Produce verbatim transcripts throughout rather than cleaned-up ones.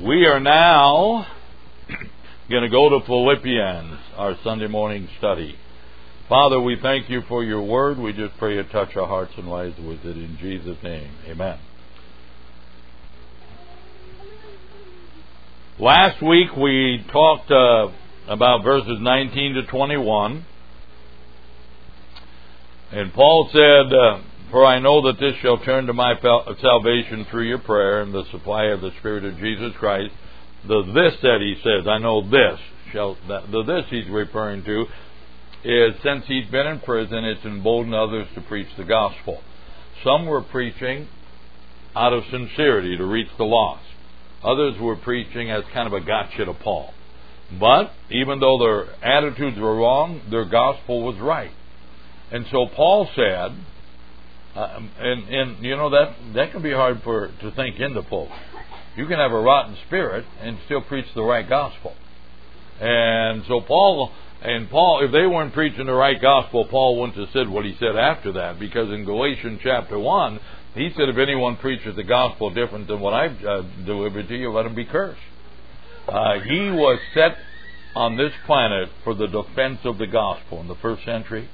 We are now going to go to Philippians, our Sunday morning study. Father, we thank you for your word. We just pray you touch our hearts and lives with it in Jesus' name. Amen. Last week we talked uh, about verses nineteen to twenty-one. And Paul said, uh, For I know that this shall turn to my salvation through your prayer and the supply of the Spirit of Jesus Christ. The this that he says, I know this, shall that, the this he's referring to is since he's been in prison, it's emboldened others to preach the gospel. Some were preaching out of sincerity to reach the lost. Others were preaching as kind of a gotcha to Paul. But even though their attitudes were wrong, their gospel was right. And so Paul said, uh, and, and you know that that can be hard for to think into folks. You can have a rotten spirit and still preach the right gospel. And so Paul and Paul, if they weren't preaching the right gospel, Paul wouldn't have said what he said after that, because in Galatians chapter one, he said, if anyone preaches the gospel different than what I've uh, delivered to you, let him be cursed. Uh, he was set on this planet for the defense of the gospel in the first century.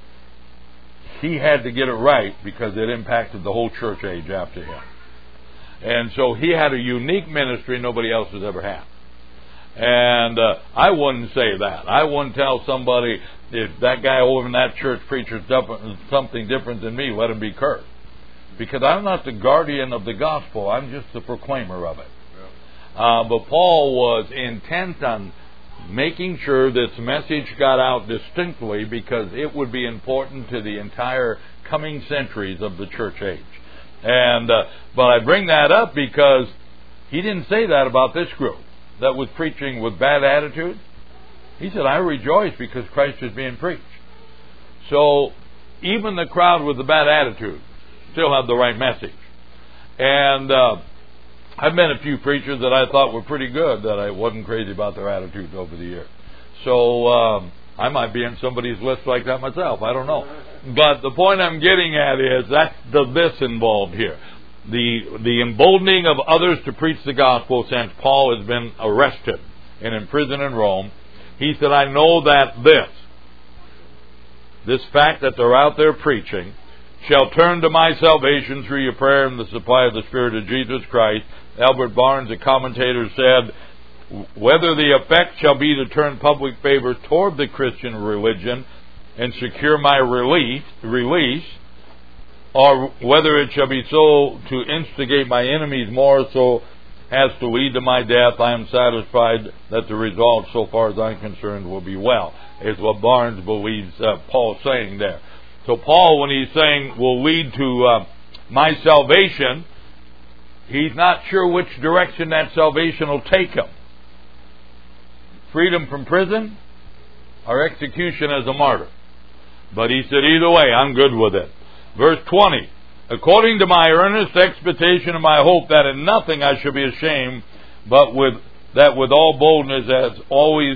He had to get it right because it impacted the whole church age after him. And so he had a unique ministry nobody else has ever had. And uh, I wouldn't say that. I wouldn't tell somebody, if that guy over in that church preaches something different than me, let him be cursed. Because I'm not the guardian of the gospel. I'm just the proclaimer of it. Uh, but Paul was intent on making sure this message got out distinctly, because it would be important to the entire coming centuries of the church age. And uh, but I bring that up because he didn't say that about this group that was preaching with bad attitude. He said, I rejoice because Christ is being preached. So even the crowd with the bad attitude still have the right message. And uh, I've met a few preachers that I thought were pretty good that I wasn't crazy about their attitudes over the years. So um, I might be in somebody's list like that myself. I don't know. But the point I'm getting at is that's the this involved here. The, the emboldening of others to preach the gospel since Paul has been arrested and in prison in Rome. He said, I know that this, this fact that they're out there preaching, shall turn to my salvation through your prayer and the supply of the Spirit of Jesus Christ. Albert Barnes, a commentator, said, whether the effect shall be to turn public favor toward the Christian religion and secure my release, release, or whether it shall be so to instigate my enemies more so as to lead to my death, I am satisfied that the result, so far as I'm concerned, will be well, is what Barnes believes uh, Paul's saying there. So Paul, when he's saying will lead to uh, my salvation, he's not sure which direction that salvation will take him. Freedom from prison or execution as a martyr. But he said, either way, I'm good with it. Verse twenty, according to my earnest expectation and my hope that in nothing I shall be ashamed, but with that with all boldness as always,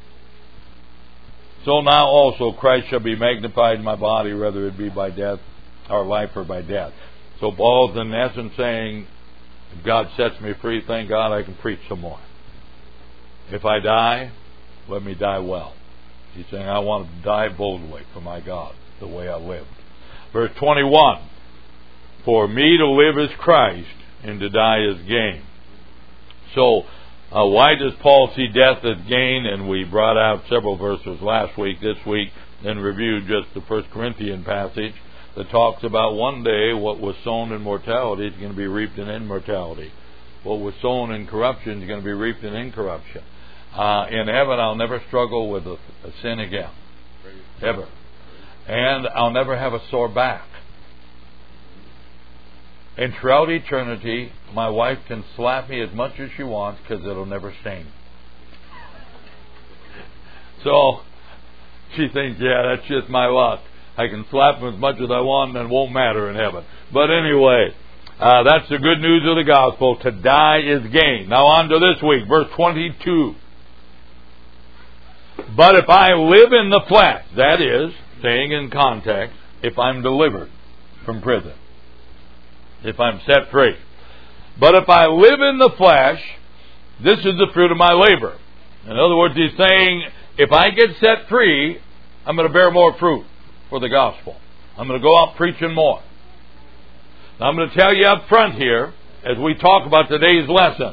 so now also Christ shall be magnified in my body, whether it be by death or life or by death. So Paul's in essence saying, if God sets me free, thank God I can preach some more. If I die, let me die well. He's saying, I want to die boldly for my God, the way I lived. Verse twenty-one, for me to live is Christ, and to die is gain. So, uh, why does Paul see death as gain? And we brought out several verses last week, this week, and reviewed just the First Corinthians passage that talks about one day what was sown in mortality is going to be reaped in immortality. What was sown in corruption is going to be reaped in incorruption. Uh, in heaven, I'll never struggle with a, a sin again. Ever. And I'll never have a sore back. And throughout eternity, my wife can slap me as much as she wants because it'll never sting. So, she thinks, yeah, that's just my luck. I can slap him as much as I want and it won't matter in heaven. But anyway, uh, that's the good news of the gospel. To die is gain. Now on to this week, verse twenty-two. But if I live in the flesh, that is, saying in context, if I'm delivered from prison, if I'm set free. But if I live in the flesh, this is the fruit of my labor. In other words, he's saying, if I get set free, I'm going to bear more fruit for the gospel. I'm going to go out preaching more. Now, I'm going to tell you up front here, as we talk about today's lesson,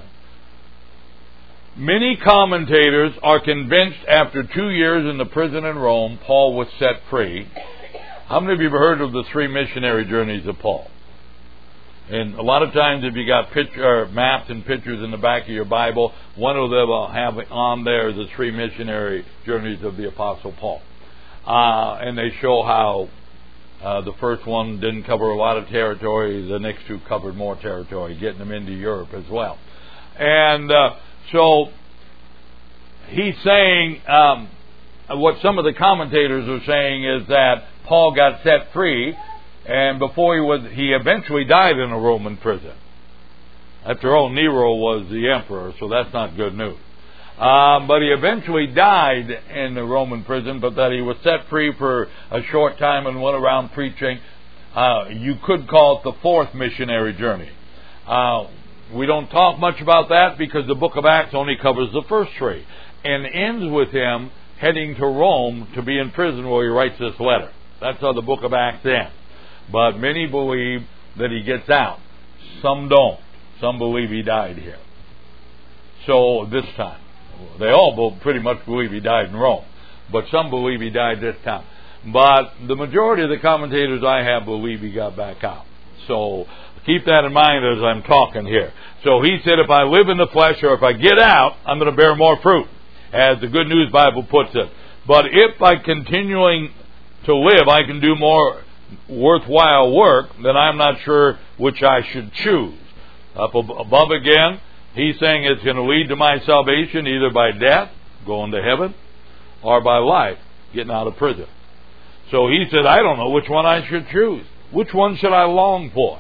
many commentators are convinced after two years in the prison in Rome, Paul was set free. How many of you have heard of the three missionary journeys of Paul? And a lot of times if you got picture, or maps and pictures in the back of your Bible, one of them will have on there the three missionary journeys of the Apostle Paul. Uh, and they show how uh, the first one didn't cover a lot of territory, the next two covered more territory, getting them into Europe as well. And uh, so he's saying, um, what some of the commentators are saying is that Paul got set free, and before he was, he eventually died in a Roman prison. After all, Nero was the emperor, so that's not good news. Uh, but he eventually died in the Roman prison, but that he was set free for a short time and went around preaching. Uh, you could call it the fourth missionary journey. Uh, we don't talk much about that because the book of Acts only covers the first three, and ends with him heading to Rome to be in prison where he writes this letter. That's how the book of Acts ends. But many believe that he gets out. Some don't. Some believe he died here. So this time. They all pretty much believe he died in Rome. But some believe he died this time. But the majority of the commentators I have believe he got back out. So keep that in mind as I'm talking here. So he said, if I live in the flesh or if I get out, I'm going to bear more fruit, as the Good News Bible puts it. But if by continuing to live I can do more worthwhile work, then I'm not sure which I should choose. Up above again, he's saying it's going to lead to my salvation either by death, going to heaven, or by life, getting out of prison. So he said, I don't know which one I should choose. Which one should I long for?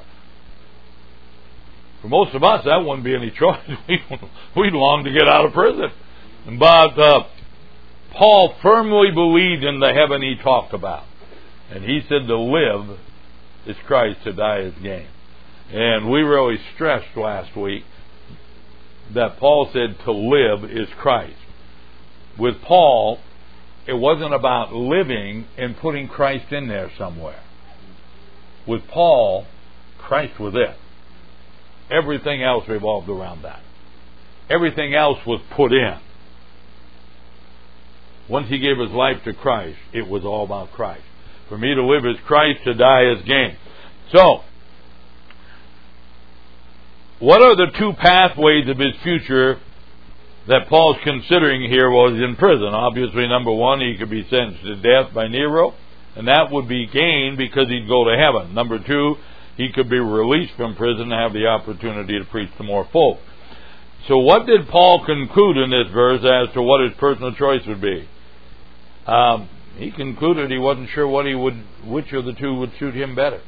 For most of us, that wouldn't be any choice. We'd long to get out of prison. But uh, Paul firmly believed in the heaven he talked about. And he said to live is Christ, to die is gain. And we really stressed last week that Paul said to live is Christ. With Paul, it wasn't about living and putting Christ in there somewhere. With Paul, Christ was it. Everything else revolved around that. Everything else was put in. Once he gave his life to Christ, it was all about Christ. For me to live is Christ, to die is gain. So, what are the two pathways of his future that Paul's considering here while he's in prison? Obviously, number one, he could be sentenced to death by Nero, and that would be gain because he'd go to heaven. Number two, he could be released from prison and have the opportunity to preach to more folk. So what did Paul conclude in this verse as to what his personal choice would be? Um, he concluded he wasn't sure what he would, which of the two would suit him better.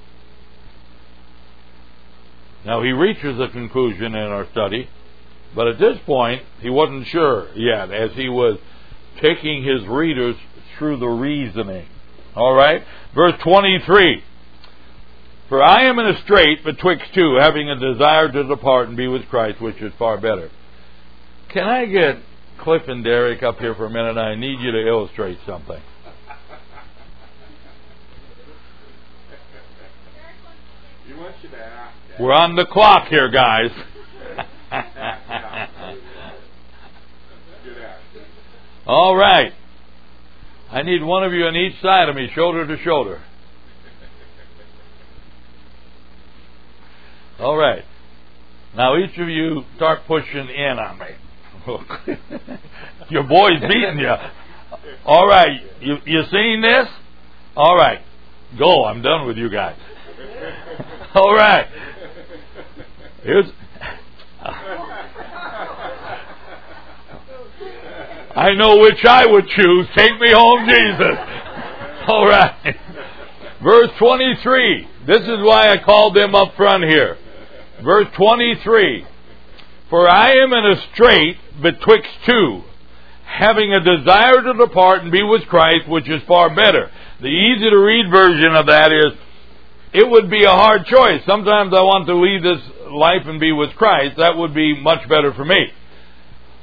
Now he reaches a conclusion in our study, but at this point he wasn't sure yet, as he was taking his readers through the reasoning. All right, verse twenty-three. For I am in a strait betwixt two, having a desire to depart and be with Christ, which is far better. Can I get Cliff and Derek up here for a minute? I need you to illustrate something. We're on the clock here, guys. All right. I need one of you on each side of me, shoulder to shoulder. All right. Now each of you start pushing in on me. Your boy's beating you. All right. You you seen this? All right. Go. I'm done with you guys. All right. Here's. I know which I would choose. Take me home, Jesus. All right. Verse twenty-three. This is why I called them up front here. Verse twenty-three. For I am in a strait betwixt two, having a desire to depart and be with Christ, which is far better. The easy to read version of that is, it would be a hard choice. Sometimes I want to leave this life and be with Christ. That would be much better for me.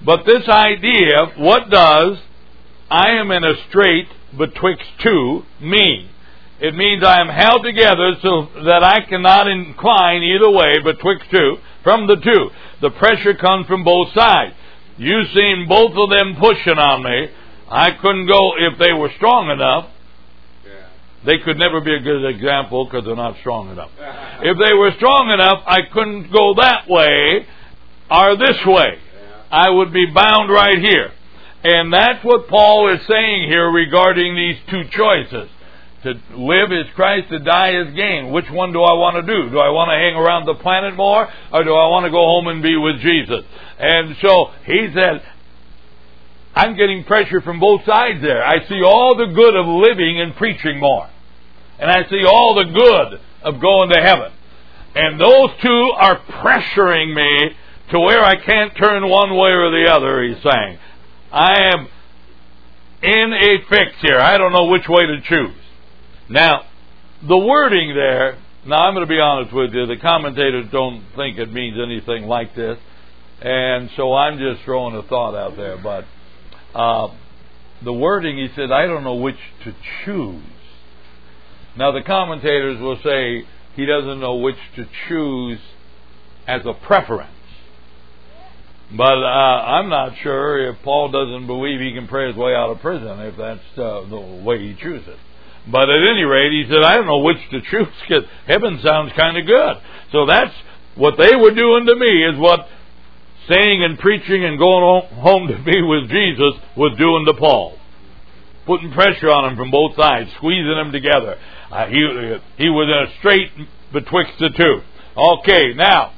But this idea, what does I am in a strait betwixt two mean? It means I am held together so that I cannot incline either way betwixt two, from the two. The pressure comes from both sides. You've seen both of them pushing on me. I couldn't go if they were strong enough. They could never be a good example because they're not strong enough. If they were strong enough, I couldn't go that way or this way. I would be bound right here. And that's what Paul is saying here regarding these two choices. To live is Christ, to die is gain. Which one do I want to do? Do I want to hang around the planet more, or do I want to go home and be with Jesus? And so he said, I'm getting pressure from both sides there. I see all the good of living and preaching more. And I see all the good of going to heaven. And those two are pressuring me to where I can't turn one way or the other, he's saying. I am in a fix here. I don't know which way to choose. Now, the wording there, now I'm going to be honest with you, the commentators don't think it means anything like this. And so I'm just throwing a thought out there. But uh, the wording, he said, I don't know which to choose. Now, the commentators will say he doesn't know which to choose as a preference. But uh, I'm not sure if Paul doesn't believe he can pray his way out of prison, if that's uh, the way he chooses. But at any rate, he said, I don't know which to choose, because heaven sounds kind of good. So that's what they were doing to me, is what saying and preaching and going home to be with Jesus was doing to Paul. Putting pressure on him from both sides, squeezing them together. Uh, he, he was in a strait betwixt the two. Okay, now,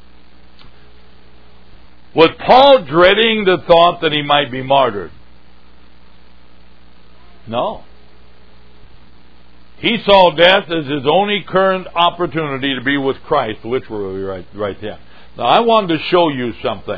was Paul dreading the thought that he might be martyred? No. He saw death as his only current opportunity to be with Christ, literally right, right there. Now, I wanted to show you something.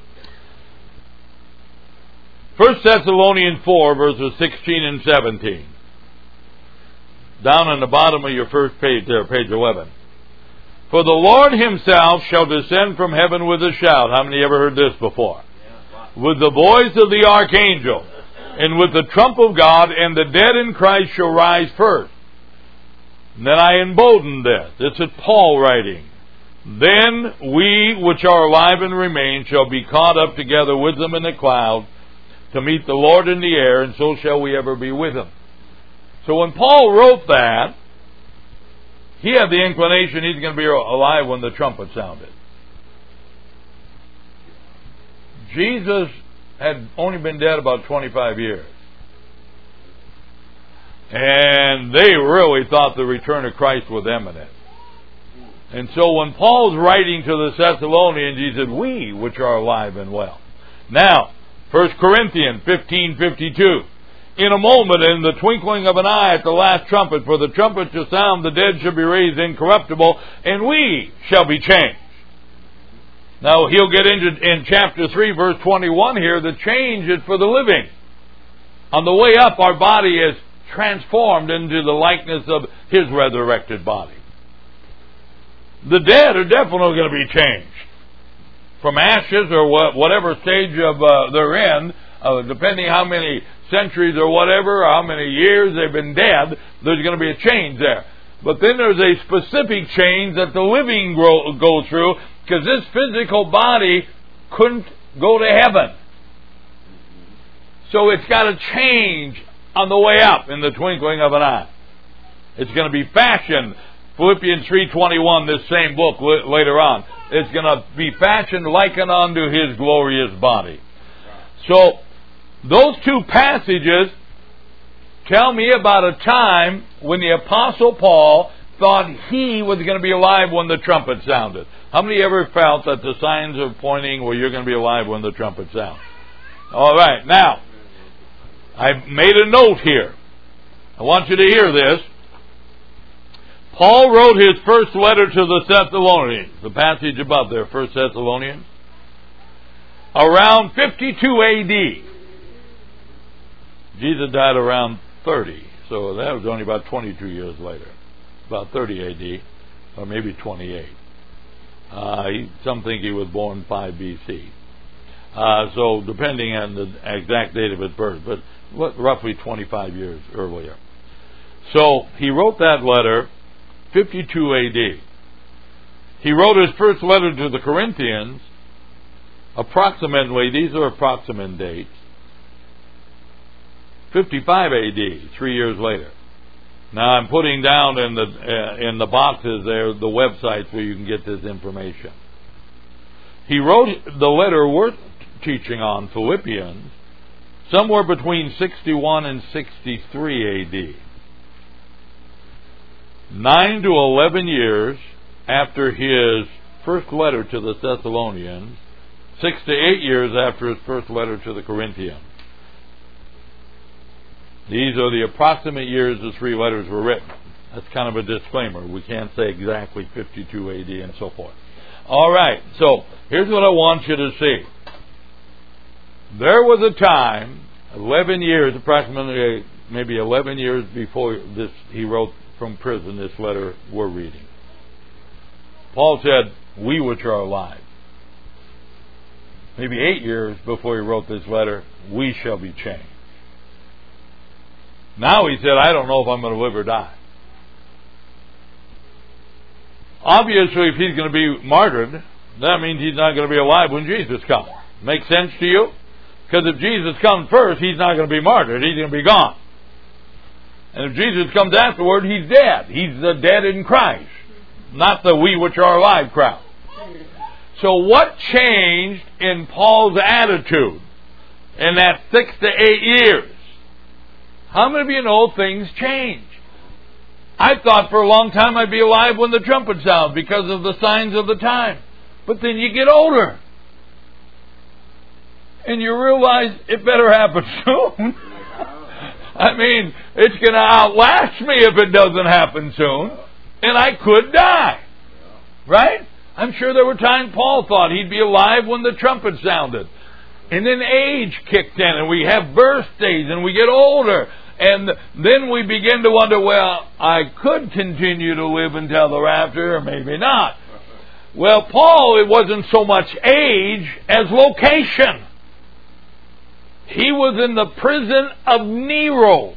First Thessalonians four, verses sixteen and seventeen. Down on the bottom of your first page there, page eleven. For the Lord himself shall descend from heaven with a shout. How many ever heard this before? With the voice of the archangel, and with the trump of God, and the dead in Christ shall rise first. And then I embolden this. This is Paul writing. Then we which are alive and remain shall be caught up together with them in the clouds to meet the Lord in the air, and so shall we ever be with him. So when Paul wrote that, he had the inclination he's going to be alive when the trumpet sounded. Jesus had only been dead about twenty-five years. And they really thought the return of Christ was imminent. And so when Paul's writing to the Thessalonians, he said, we which are alive and well. Now, First Corinthians fifteen fifty-two. In a moment, in the twinkling of an eye at the last trumpet, for the trumpet shall sound, the dead shall be raised incorruptible, and we shall be changed. Now, he'll get into, in chapter three, verse twenty-one here, the change is for the living. On the way up, our body is transformed into the likeness of his resurrected body. The dead are definitely going to be changed. From ashes or whatever stage of uh, they're in, uh, depending how many centuries or whatever, or how many years they've been dead, there's going to be a change there. But then there's a specific change that the living grow, go through, because this physical body couldn't go to heaven. So it's got to change on the way up in the twinkling of an eye. It's going to be fashioned. Philippians three twenty-one, this same book later on, it's going to be fashioned likened unto his glorious body. So those two passages tell me about a time when the Apostle Paul thought he was going to be alive when the trumpet sounded. How many ever felt that the signs are pointing where you're going to be alive when the trumpet sounds? All right, now, I've made a note here. I want you to hear this. Paul wrote his first letter to the Thessalonians, the passage above there, First Thessalonians, around fifty-two A D. Jesus died around thirty, so that was only about twenty-two years later, about thirty A D, or maybe twenty-eight. Uh, he, some think he was born five B C. Uh, so depending on the exact date of his birth, but what, roughly twenty-five years earlier. So he wrote that letter fifty-two A D. He wrote his first letter to the Corinthians approximately, these are approximate dates, fifty-five A D, three years later. Now I'm putting down in the uh, in the boxes there the websites where you can get this information. He wrote the letter we're teaching on, Philippians, somewhere between sixty-one and sixty-three A D. Nine to eleven years after his first letter to the Thessalonians, six to eight years after his first letter to the Corinthians. These are the approximate years the three letters were written. That's kind of a disclaimer. We can't say exactly fifty-two A D and so forth. All right, so here's what I want you to see. There was a time, eleven years, approximately maybe eleven years before this, he wrote from prison this letter we're reading. Paul said, "We which are alive." Maybe eight years before he wrote this letter, "We shall be changed." Now he said, "I don't know if I'm going to live or die." Obviously, if he's going to be martyred, that means he's not going to be alive when Jesus comes. Make sense to you? Because if Jesus comes first, he's not going to be martyred. He's going to be gone. And if Jesus comes afterward, he's dead. He's the dead in Christ, not the we which are alive crowd. So what changed in Paul's attitude in that six to eight years? How many of you know things change? I thought for a long time I'd be alive when the trumpet sounds because of the signs of the time. But then you get older. And you realize it better happen soon. I mean, it's going to outlast me if it doesn't happen soon. And I could die. Right? I'm sure there were times Paul thought he'd be alive when the trumpet sounded. And then age kicked in and we have birthdays and we get older. And then we begin to wonder, well, I could continue to live until the rapture or maybe not. Well, Paul, it wasn't so much age as location. He was in the prison of Nero.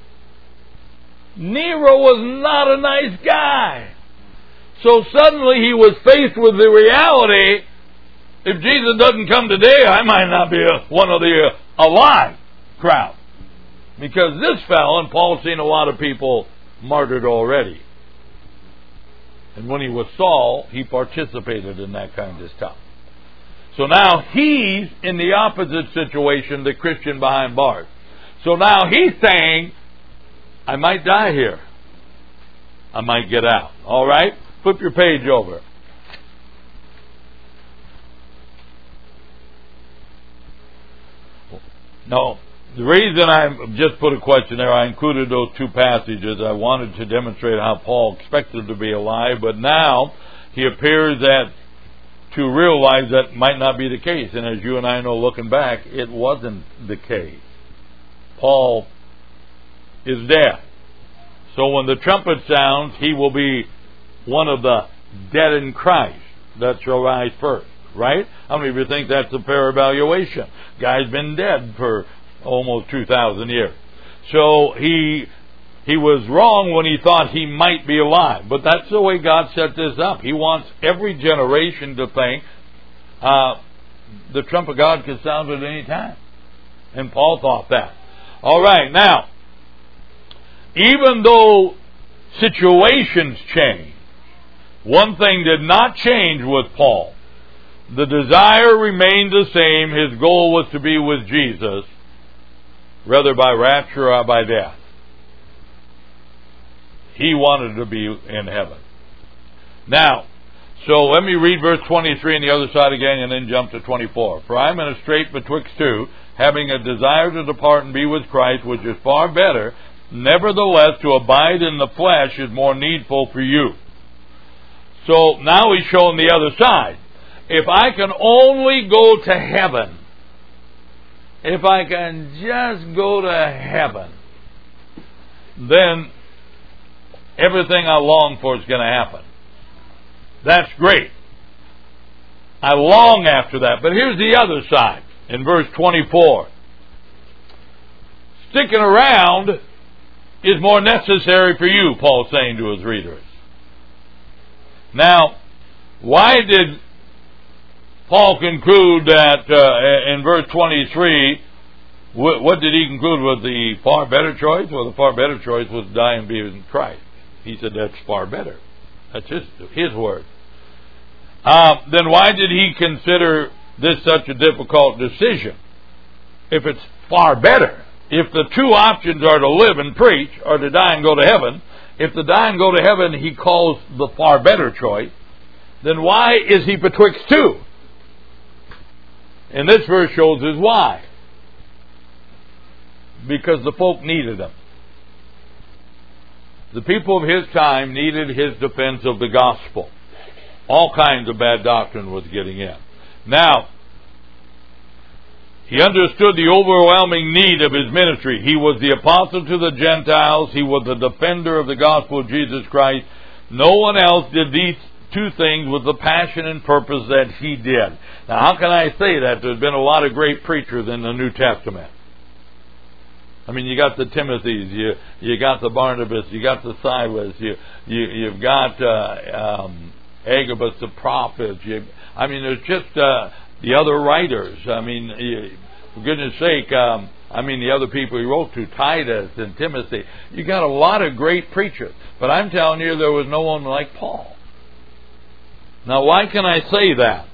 Nero was not a nice guy. So suddenly he was faced with the reality, if Jesus doesn't come today, I might not be a, one of the uh, alive crowd. Because this fellow, and Paul's seen a lot of people martyred already. And when he was Saul, he participated in that kind of stuff. So now he's in the opposite situation, the Christian behind bars. So now he's saying, I might die here. I might get out. All right? Flip your page over. No. The reason I just put a question there, I included those two passages. I wanted to demonstrate how Paul expected to be alive, but now he appears that to realize that might not be the case. And as you and I know, looking back, it wasn't the case. Paul is dead. So when the trumpet sounds, he will be one of the dead in Christ that shall rise first. Right? How many of you think that's a fair evaluation? Guy's been dead for almost two thousand years. So he he was wrong when he thought he might be alive. But that's the way God set this up. He wants every generation to think uh, the trump of God could sound at any time. And Paul thought that. All right, now, even though situations change, one thing did not change with Paul. The desire remained the same. His goal was to be with Jesus, whether by rapture or by death. He wanted to be in heaven. Now, so let me read verse twenty-three on the other side again and then jump to twenty-four. For I am in a strait betwixt two, having a desire to depart and be with Christ, which is far better. Nevertheless, to abide in the flesh is more needful for you. So now he's showing the other side. If I can only go to heaven, if I can just go to heaven, then everything I long for is going to happen. That's great. I long after that. But here's the other side. in verse twenty-four. Sticking around is more necessary for you, Paul's saying to his readers. Now, why did Paul conclude that uh, in verse twenty-three, wh- what did he conclude was the far better choice? Well, the far better choice was to die and be in Christ. He said that's far better. That's his, his word. Uh, then why did he consider this such a difficult decision? If it's far better, if the two options are to live and preach or to die and go to heaven, if the die and go to heaven he calls the far better choice, then why is he betwixt two? And this verse shows us why. Because the folk needed him. The people of his time needed his defense of the gospel. All kinds of bad doctrine was getting in. Now, he understood the overwhelming need of his ministry. He was the apostle to the Gentiles. He was the defender of the gospel of Jesus Christ. No one else did these two things with the passion and purpose that he did. Now, how can I say that? There's been a lot of great preachers in the New Testament. I mean, you got the Timothys, you you got the Barnabas, you got the Silas, you, you you've got uh, um, Agabus the prophet. You, I mean, there's just uh, the other writers. I mean, you, for goodness sake, um, I mean the other people he wrote to, Titus and Timothy. You got a lot of great preachers, but I'm telling you, there was no one like Paul. Now, why can I say that?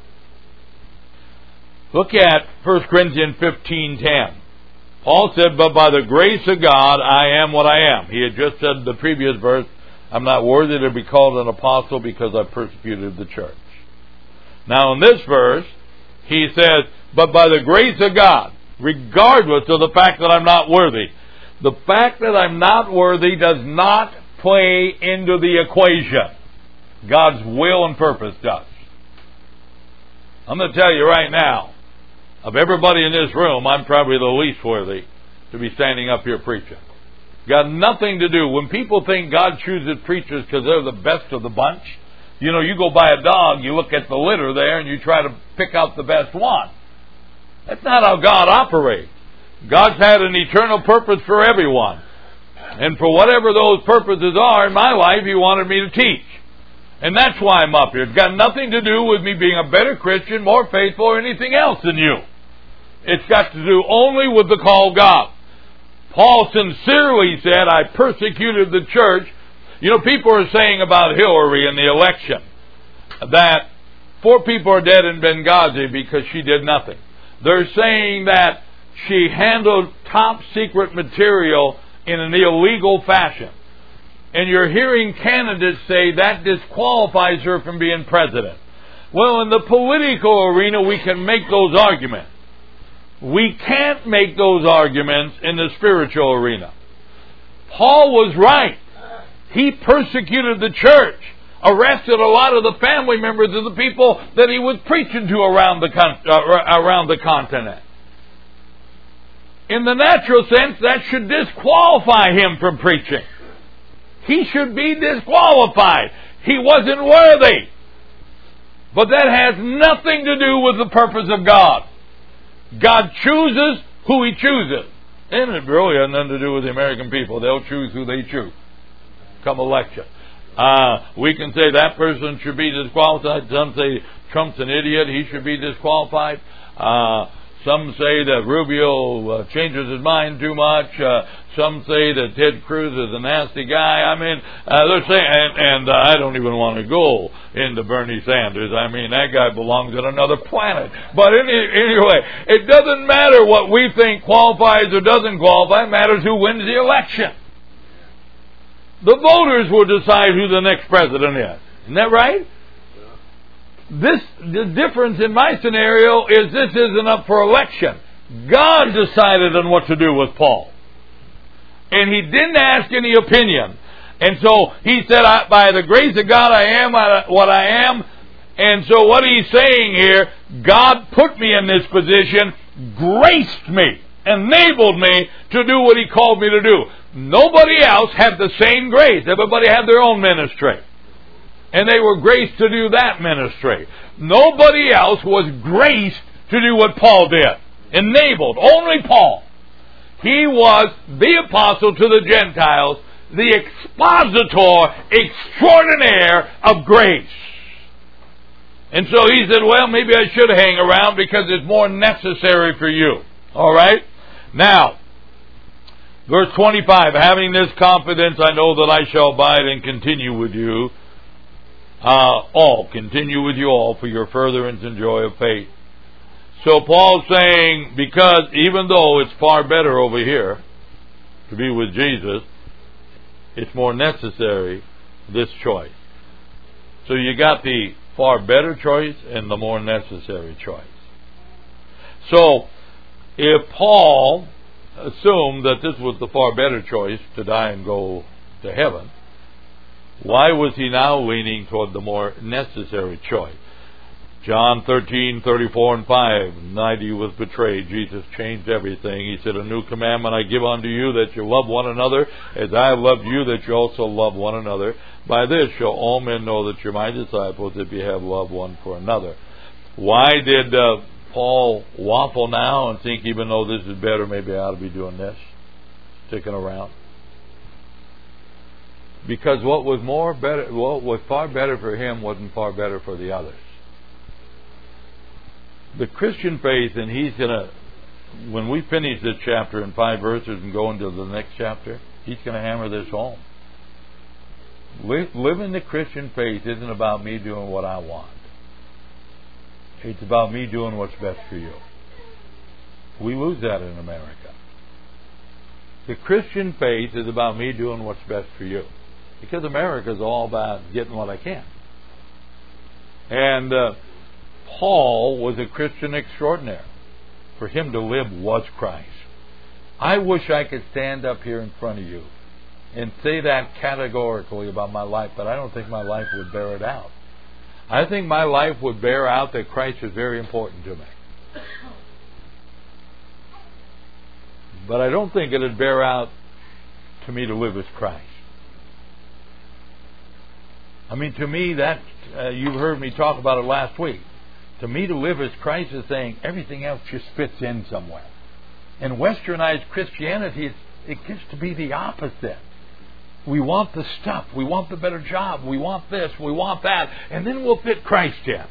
Look at First Corinthians fifteen ten. Paul said, but by the grace of God, I am what I am. He had just said in the previous verse, I'm not worthy to be called an apostle because I persecuted the church. Now in this verse, he says, but by the grace of God, regardless of the fact that I'm not worthy, the fact that I'm not worthy does not play into the equation. God's will and purpose does. I'm going to tell you right now, of everybody in this room, I'm probably the least worthy to be standing up here preaching. Got nothing to do. When people think God chooses preachers because they're the best of the bunch, you know, you go buy a dog, you look at the litter there, and you try to pick out the best one. That's not how God operates. God's had an eternal purpose for everyone. And for whatever those purposes are in my life, He wanted me to teach. And that's why I'm up here. It's got nothing to do with me being a better Christian, more faithful, or anything else than you. It's got to do only with the call of God. Paul sincerely said, I persecuted the church. You know, people are saying about Hillary in the election that four people are dead in Benghazi because she did nothing. They're saying that she handled top secret material in an illegal fashion. And you're hearing candidates say that disqualifies her from being president. Well, in the political arena, we can make those arguments. We can't make those arguments in the spiritual arena. Paul was right. He persecuted the church, arrested a lot of the family members of the people that he was preaching to around the con- uh, around the continent. In the natural sense, that should disqualify him from preaching. He should be disqualified. He wasn't worthy. But that has nothing to do with the purpose of God. God chooses who He chooses. And it really has nothing to do with the American people. They'll choose who they choose come election. Uh, we can say that person should be disqualified. Some say Trump's an idiot. He should be disqualified. Uh, some say that Rubio uh, changes his mind too much. Uh, some say that Ted Cruz is a nasty guy. I mean, uh, they're saying, and, and uh, I don't even want to go into Bernie Sanders. I mean, that guy belongs on another planet. But any, anyway, it doesn't matter what we think qualifies or doesn't qualify. It matters who wins the election. The voters will decide who the next president is. Isn't that right? This, the difference in my scenario is this isn't up for election. God decided on what to do with Paul. And He didn't ask any opinion. And so He said, I, by the grace of God, I am what I am. And so what He's saying here, God put me in this position, graced me, enabled me to do what He called me to do. Nobody else had the same grace. Everybody had their own ministry. And they were graced to do that ministry. Nobody else was graced to do what Paul did. enabled, only Paul. He was the apostle to the Gentiles, the expositor extraordinaire of grace. And so he said, well, maybe I should hang around because it's more necessary for you. All right? Now, verse twenty-five, having this confidence, I know that I shall abide and continue with you. Uh, all, continue with you all for your furtherance and joy of faith. So Paul's saying, because even though it's far better over here to be with Jesus, it's more necessary, this choice. So you got the far better choice and the more necessary choice. So, if Paul assumed that this was the far better choice, to die and go to heaven, why was he now leaning toward the more necessary choice? John thirteen, thirty-four and five, the night he was betrayed, Jesus changed everything. He said, a new commandment I give unto you, that you love one another, as I have loved you, that you also love one another. By this shall all men know that you're my disciples, if you have love one for another. Why did uh, Paul waffle now and think, even though this is better, maybe I ought to be doing this, sticking around? Because what was more better, what was far better for him wasn't far better for the others. The Christian faith, and he's going to, when we finish this chapter in five verses and go into the next chapter, he's going to hammer this home. Living the Christian faith isn't about me doing what I want. It's about me doing what's best for you. We lose that in America. The Christian faith is about me doing what's best for you. Because America is all about getting what I can. And uh, Paul was a Christian extraordinaire. For him to live was Christ. I wish I could stand up here in front of you and say that categorically about my life, but I don't think my life would bear it out. I think my life would bear out that Christ is very important to me. But I don't think it would bear out to me to live as Christ. I mean, to me, that uh, you heard me talk about it last week. To me, to live as Christ is saying everything else just fits in somewhere. In westernized Christianity, it's, it gets to be the opposite. We want the stuff. We want the better job. We want this. We want that. And then we'll fit Christ in.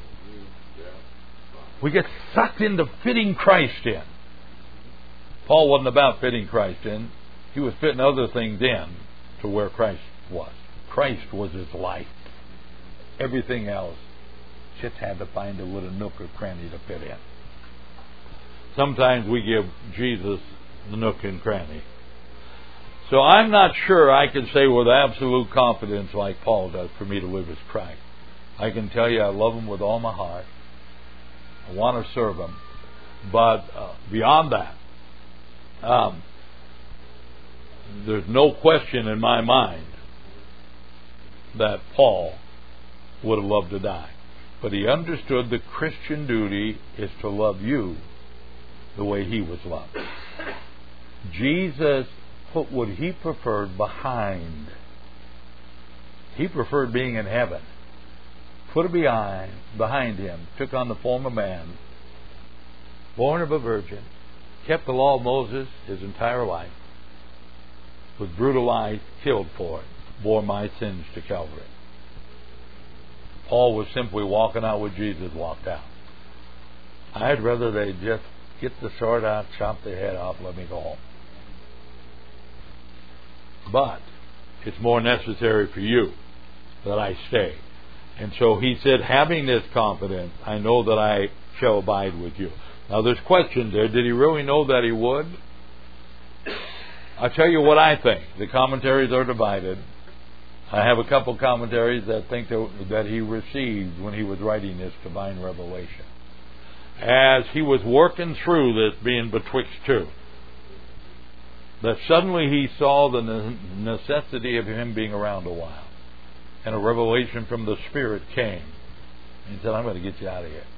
We get sucked into fitting Christ in. Paul wasn't about fitting Christ in. He was fitting other things in to where Christ was. Christ was his life. Everything else just had to find a little nook or cranny to fit in. Sometimes we give Jesus the nook and cranny. So I'm not sure I can say with absolute confidence like Paul does for me to live as Christ. I can tell you I love him with all my heart. I want to serve him. But uh, beyond that, um, there's no question in my mind that Paul would have loved to die. But he understood the Christian duty is to love you the way he was loved. Jesus put what he preferred behind. He preferred being in heaven. Put it behind, behind him. Took on the form of man. Born of a virgin. Kept the law of Moses his entire life. Was brutalized, killed for it. Bore my sins to Calvary. Paul was simply walking out with Jesus walked out. I'd rather they just get the sword out, chop their head off, let me go home. But it's more necessary for you that I stay. And so he said, having this confidence, I know that I shall abide with you. Now there's questions there. Did he really know that he would? I'll tell you what I think. The commentaries are divided. I have a couple commentaries that think that, that he received when he was writing this divine revelation. As he was working through this being betwixt two, that suddenly he saw the necessity of him being around a while. And a revelation from the Spirit came. And he said, I'm going to get you out of here.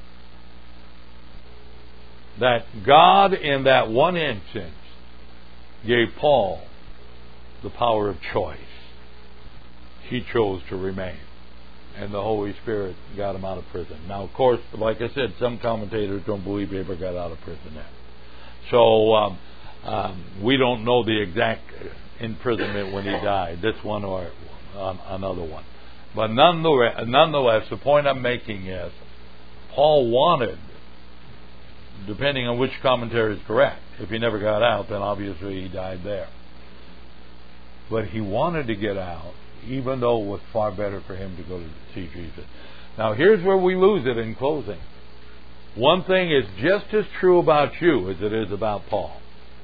That God in that one instance gave Paul the power of choice. He chose to remain. and the Holy Spirit got him out of prison. Now, of course, like I said, some commentators don't believe he ever got out of prison there. So um, um, we don't know the exact imprisonment when he died, this one or um, another one. But nonetheless, nonetheless, the point I'm making is Paul wanted, depending on which commentary is correct, if he never got out, then obviously he died there. But he wanted to get out, even though it was far better for him to go to see Jesus. Now here's where we lose it in closing. One thing is just as true about you as it is about Paul.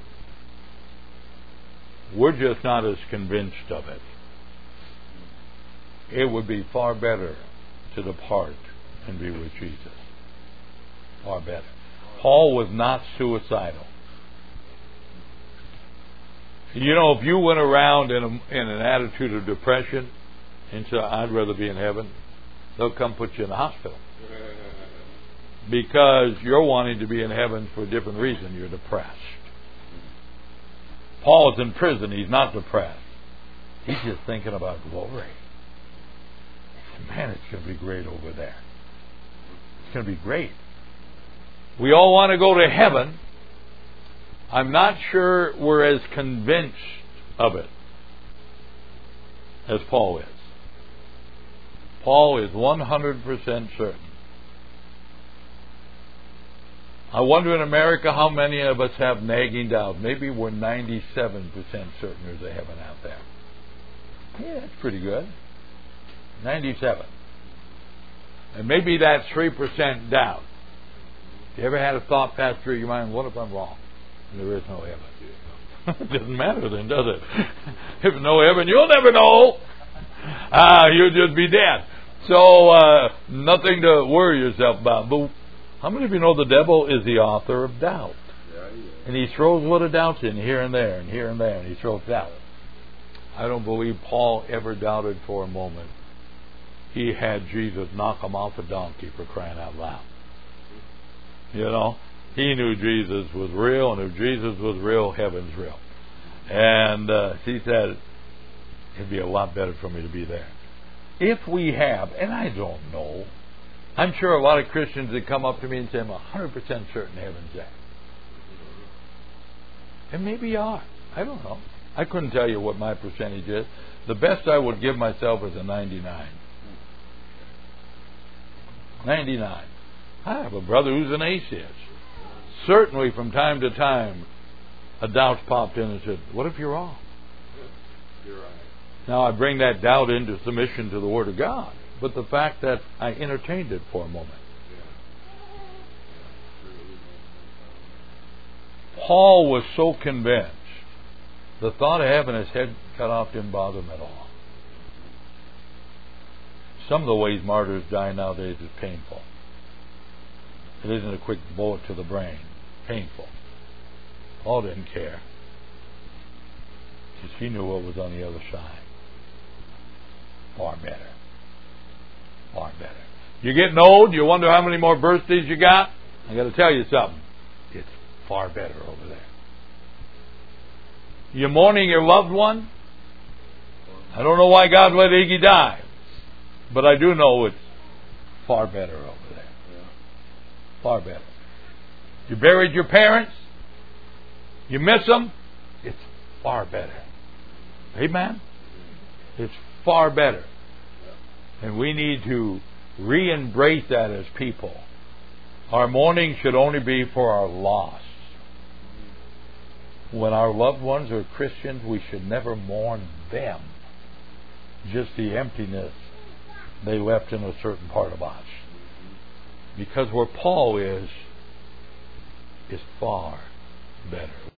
We're just not as convinced of it. It would be far better to depart and be with Jesus. Far better. Paul was not suicidal. You know, if you went around in, a, in an attitude of depression and said, I'd rather be in heaven, they'll come put you in the hospital. Because you're wanting to be in heaven for a different reason. You're depressed. Paul is in prison. He's not depressed. He's just thinking about glory. He said, man, it's going to be great over there. It's going to be great. We all want to go to heaven. I'm not sure we're as convinced of it as Paul is. Paul is one hundred percent certain. I wonder in America how many of us have nagging doubts. Maybe we're ninety-seven percent certain there's a heaven out there. Yeah, that's pretty good. ninety-seven. And maybe that's three percent doubt. You ever had a thought pass through your mind, what if I'm wrong? And there is no heaven. It doesn't matter then, does it? If there's no heaven, you'll never know. Ah, you'll just be dead. So, uh, nothing to worry yourself about. But how many of you know the devil is the author of doubt? And he throws a lot of doubts in here and there and here and there, and he throws doubt. I don't believe Paul ever doubted for a moment. He had Jesus knock him off a donkey, for crying out loud. You know, he knew Jesus was real, and if Jesus was real, heaven's real. And uh, he said, it'd be a lot better for me to be there. If we have, and I don't know, I'm sure a lot of Christians that come up to me and say, I'm one hundred percent certain heaven's there. And maybe you are. I don't know. I couldn't tell you what my percentage is. The best I would give myself is a ninety-nine. ninety-nine. I have a brother who's an atheist. Certainly from time to time, a doubt popped in and said, what if you're wrong? You're right. Now I bring that doubt into submission to the Word of God. But the fact that I entertained it for a moment. Paul was so convinced, the thought of having his head cut off didn't bother him at all. Some of the ways martyrs die nowadays is painful. It isn't a quick bullet to the brain. Painful. Paul didn't care. Because he knew what was on the other side. Far better. Far better. You're getting old, you wonder how many more birthdays you got? I got to tell you something. It's far better over there. You're mourning your loved one? I don't know why God let Iggy die. But I do know it's far better over there. Far better. You buried your parents? You miss them? It's far better. Amen? It's far better. And we need to re-embrace that as people. Our mourning should only be for our loss. When our loved ones are Christians, we should never mourn them. Just the emptiness they left in a certain part of us. Because where Paul is, is far better.